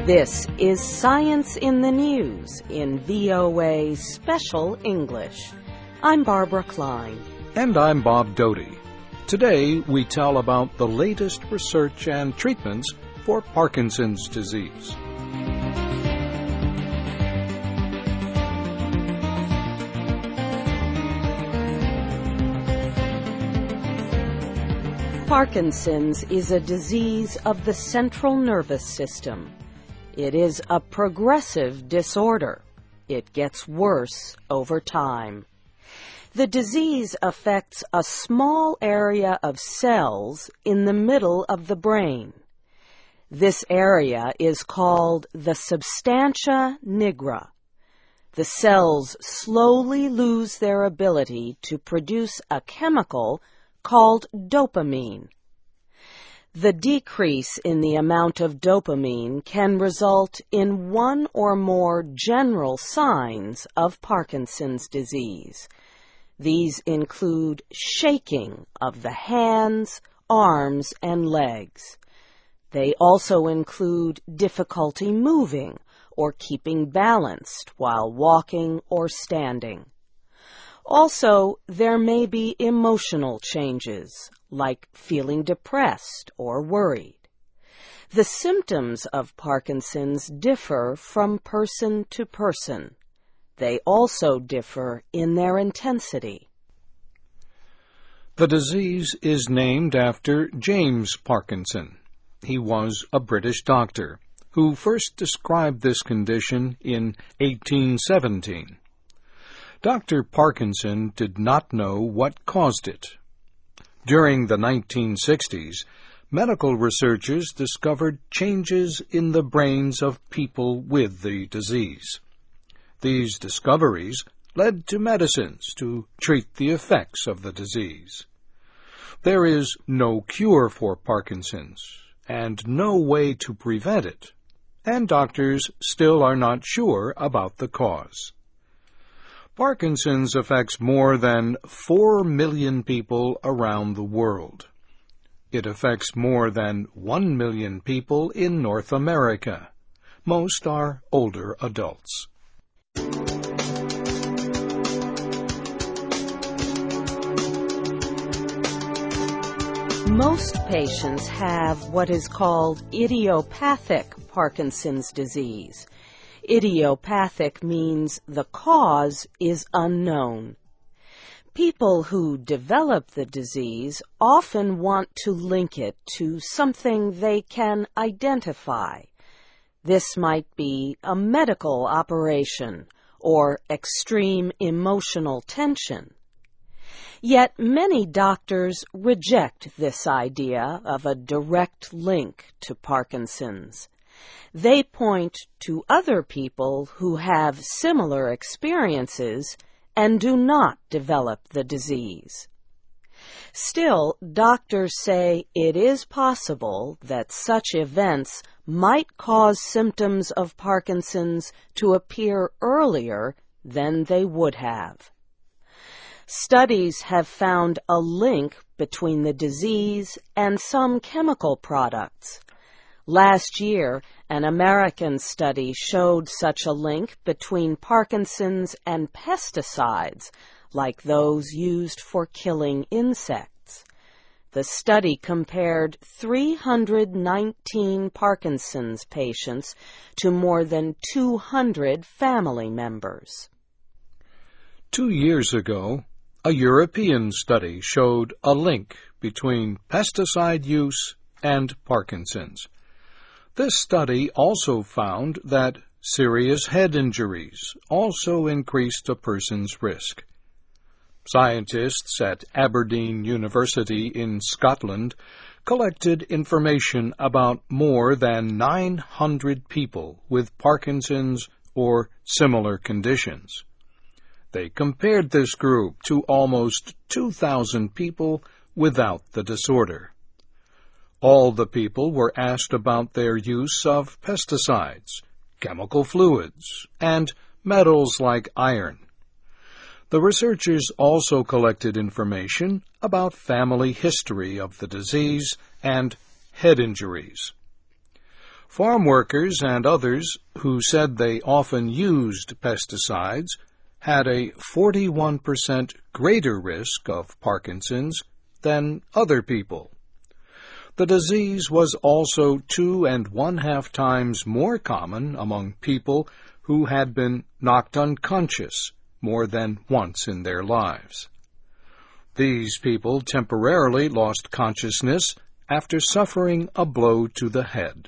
This is Science in the News in VOA Special English. I'm Barbara Klein. And I'm Bob Doty. Today we tell about the latest research and treatments for Parkinson's disease. Parkinson's is a disease of the central nervous system. It is a progressive disorder. It gets worse over time. The disease affects a small area of cells in the middle of the brain. This area is called the substantia nigra. The cells slowly lose their ability to produce a chemical called dopamine. The decrease in the amount of dopamine can result in one or more general signs of Parkinson's disease. These include shaking of the hands, arms, and legs. They also include difficulty moving or keeping balanced while walking or standing. Also, there may be emotional changes, like feeling depressed or worried. The symptoms of Parkinson's differ from person to person. They also differ in their intensity. The disease is named after James Parkinson. He was a British doctor who first described this condition in 1817. Dr. Parkinson did not know what caused it. During the 1960s, medical researchers discovered changes in the brains of people with the disease. These discoveries led to medicines to treat the effects of the disease. There is no cure for Parkinson's and no way to prevent it, and doctors still are not sure about the cause. Parkinson's affects more than 4 million people around the world. It affects more than 1 million people in North America. Most are older adults. Most patients have what is called idiopathic Parkinson's disease. Idiopathic means the cause is unknown. People who develop the disease often want to link it to something they can identify. This might be a medical operation or extreme emotional tension. Yet many doctors reject this idea of a direct link to Parkinson's. They point to other people who have similar experiences and do not develop the disease. Still, doctors say it is possible that such events might cause symptoms of Parkinson's to appear earlier than they would have. Studies have found a link between the disease and some chemical products. Last year, an American study showed such a link between Parkinson's and pesticides, like those used for killing insects. The study compared 319 Parkinson's patients to more than 200 family members. 2 years ago, a European study showed a link between pesticide use and Parkinson's. This study also found that serious head injuries also increased a person's risk. Scientists at Aberdeen University in Scotland collected information about more than 900 people with Parkinson's or similar conditions. They compared this group to almost 2,000 people without the disorder. All the people were asked about their use of pesticides, chemical fluids, and metals like iron. The researchers also collected information about family history of the disease and head injuries. Farm workers and others who said they often used pesticides had a 41% greater risk of Parkinson's than other people. The disease was also 2.5 times more common among people who had been knocked unconscious more than once in their lives. These people temporarily lost consciousness after suffering a blow to the head.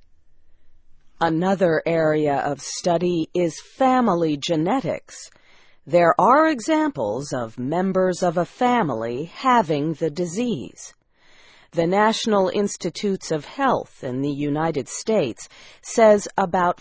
Another area of study is family genetics. There are examples of members of a family having the disease. The National Institutes of Health in the United States says about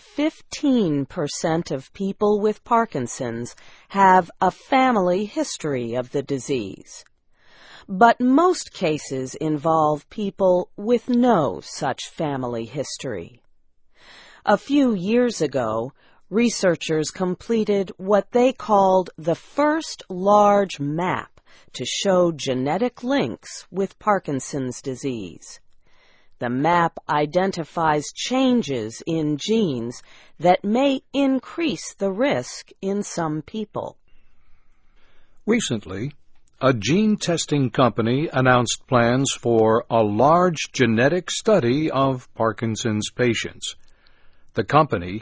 15% of people with Parkinson's have a family history of the disease. But most cases involve people with no such family history. A few years ago, researchers completed what they called the first large map to show genetic links with Parkinson's disease. The map identifies changes in genes that may increase the risk in some people. Recently, a gene testing company announced plans for a large genetic study of Parkinson's patients. The company,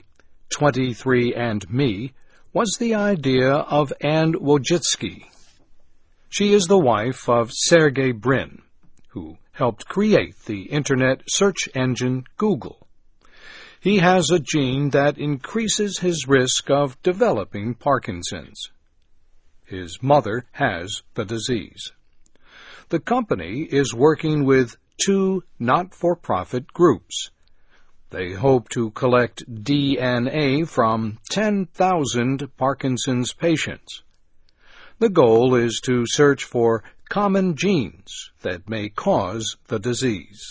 23andMe, was the idea of Anne Wojcicki. She is the wife of Sergey Brin, who helped create the Internet search engine Google. He has a gene that increases his risk of developing Parkinson's. His mother has the disease. The company is working with 2 not-for-profit groups. They hope to collect DNA from 10,000 Parkinson's patients. The goal is to search for common genes that may cause the disease.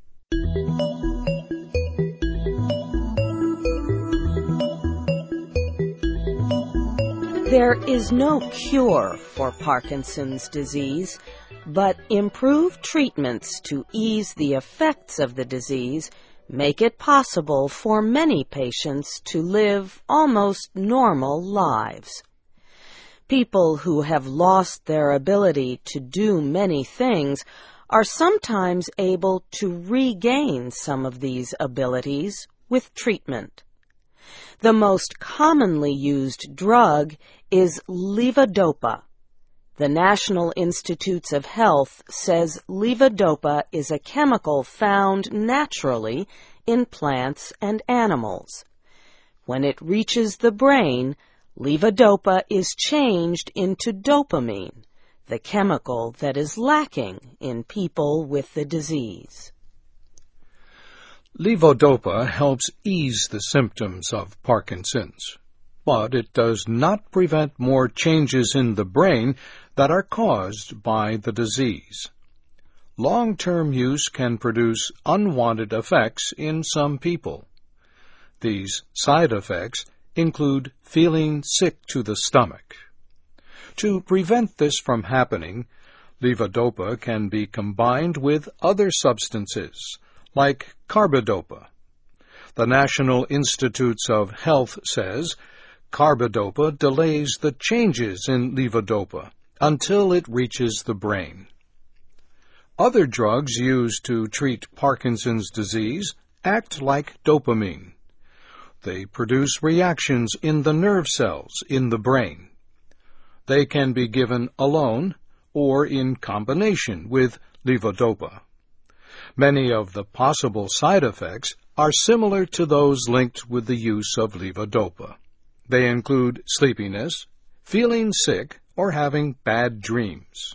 There is no cure for Parkinson's disease, but improved treatments to ease the effects of the disease make it possible for many patients to live almost normal lives. People who have lost their ability to do many things are sometimes able to regain some of these abilities with treatment. The most commonly used drug is levodopa. The National Institutes of Health says levodopa is a chemical found naturally in plants and animals. When it reaches the brain, levodopa is changed into dopamine, the chemical that is lacking in people with the disease. Levodopa helps ease the symptoms of Parkinson's, but it does not prevent more changes in the brain that are caused by the disease. Long-term use can produce unwanted effects in some people. These side effects include feeling sick to the stomach. To prevent this from happening, levodopa can be combined with other substances, like carbidopa. The National Institutes of Health says carbidopa delays the changes in levodopa until it reaches the brain. Other drugs used to treat Parkinson's disease act like dopamine. They produce reactions in the nerve cells in the brain. They can be given alone or in combination with levodopa. Many of the possible side effects are similar to those linked with the use of levodopa. They include sleepiness, feeling sick, or having bad dreams.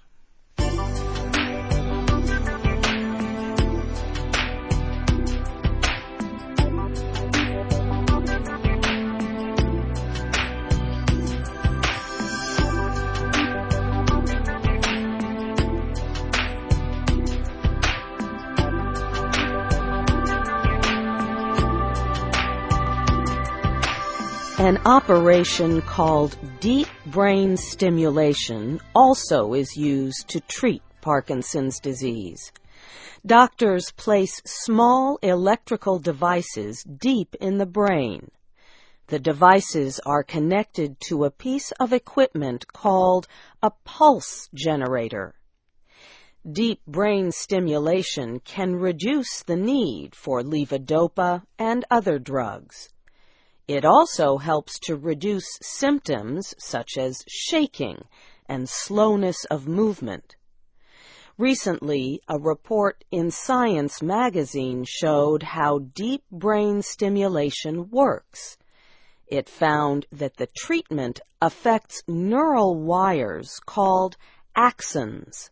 An operation called deep brain stimulation also is used to treat Parkinson's disease. Doctors place small electrical devices deep in the brain. The devices are connected to a piece of equipment called a pulse generator. Deep brain stimulation can reduce the need for levodopa and other drugs. It also helps to reduce symptoms such as shaking and slowness of movement. Recently, a report in Science magazine showed how deep brain stimulation works. It found that the treatment affects neural wires called axons.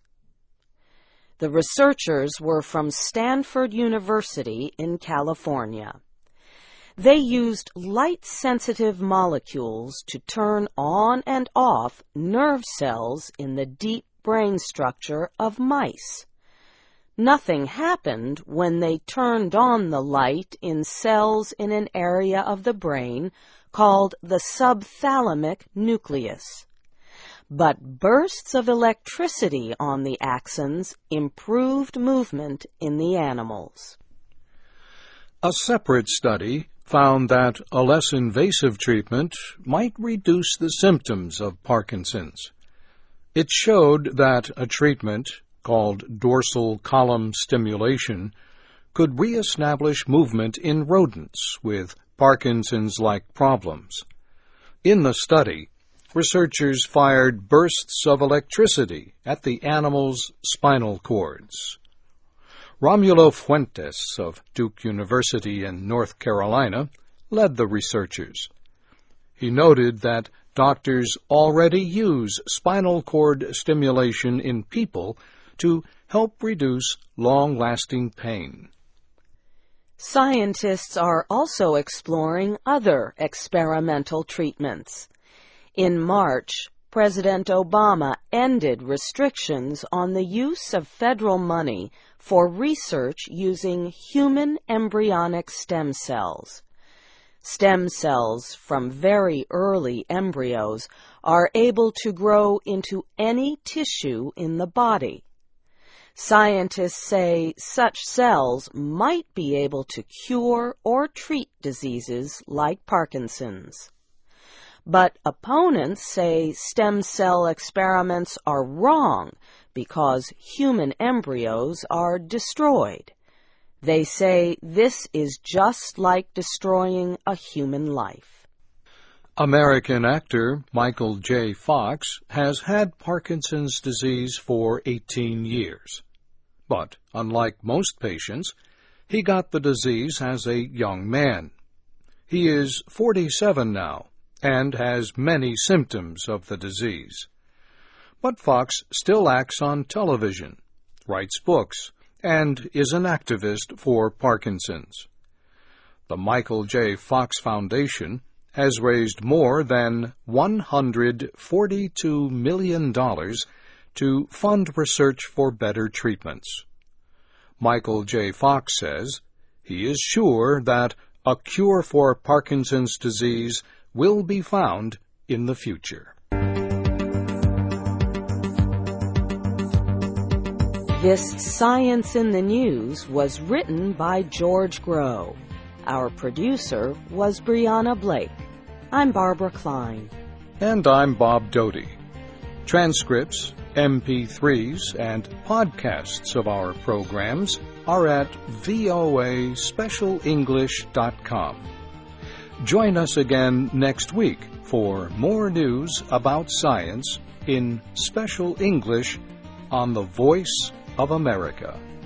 The researchers were from Stanford University in California. They used light-sensitive molecules to turn on and off nerve cells in the deep brain structure of mice. Nothing happened when they turned on the light in cells in an area of the brain called the subthalamic nucleus. But bursts of electricity on the axons improved movement in the animals. A separate study found that a less invasive treatment might reduce the symptoms of Parkinson's. It showed that a treatment called dorsal column stimulation could reestablish movement in rodents with Parkinson's-like problems. In the study, researchers fired bursts of electricity at the animals' spinal cords. Romulo Fuentes of Duke University in North Carolina led the researchers. He noted that doctors already use spinal cord stimulation in people to help reduce long-lasting pain. Scientists are also exploring other experimental treatments. In March, President Obama ended restrictions on the use of federal money for research using human embryonic stem cells. Stem cells from very early embryos are able to grow into any tissue in the body. Scientists say such cells might be able to cure or treat diseases like Parkinson's. But opponents say stem cell experiments are wrong because human embryos are destroyed. They say this is just like destroying a human life. American actor Michael J. Fox has had Parkinson's disease for 18 years. But, unlike most patients, he got the disease as a young man. He is 47 now and has many symptoms of the disease. But Fox still acts on television, writes books, and is an activist for Parkinson's. The Michael J. Fox Foundation has raised more than $142 million to fund research for better treatments. Michael J. Fox says he is sure that a cure for Parkinson's disease will be found in the future. This Science in the News was written by George Groh. Our producer was Brianna Blake. I'm Barbara Klein. And I'm Bob Doty. Transcripts, MP3s, and podcasts of our programs are at voaspecialenglish.com. Join us again next week for more news about science in Special English on the Voice of America.